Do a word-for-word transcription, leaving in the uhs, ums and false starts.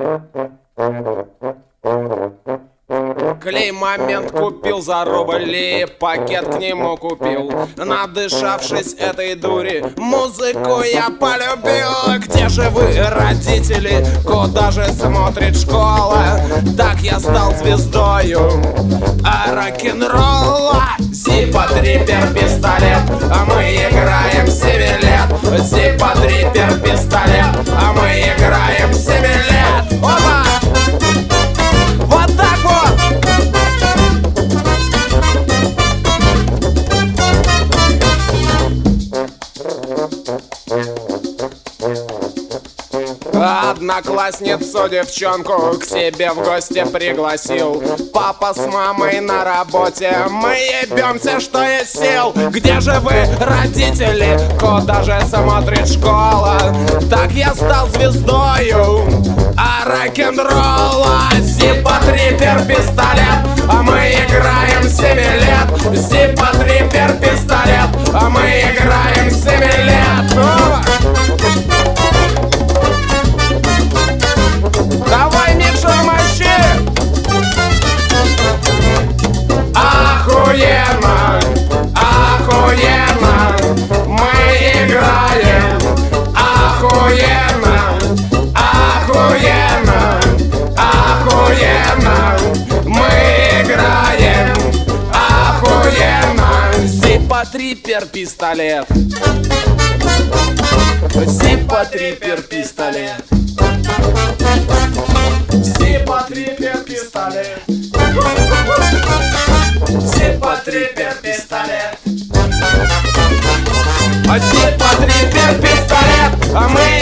Клей момент купил за рубль и пакет к нему купил. Надышавшись этой дури, музыку я полюбил. Где же вы, родители? Куда же смотрит школа? Так я стал звездою а рок-н-ролла. Зиппо, трипер, пистолет, а мы играем семь лет. Зиппо, трипер, пистолет, а мы играем семь лет. Опа! Вот так вот! Одноклассницу девчонку к себе в гости пригласил. Папа с мамой на работе, мы ебемся, что есть сил. Где же вы, родители? Куда же смотрит школа? Так я стал звездою а рок-н-ролла. Зиппо, трипер, пистолет, а мы играем семь лет. Зиппо, трипер, пистолет, а мы играем семь лет. Давай, Миша, мощи! Охуенно, охуенно, мы играем. Охуенно, охуенно, охуенно, мы играем. Охуенно. Зиппо, трипер, пистолет. Зиппо, трипер, пистолет. Зиппо, трипер, пистолет. Зиппо, трипер, пистолет. Зиппо, трипер, пистолет, а мы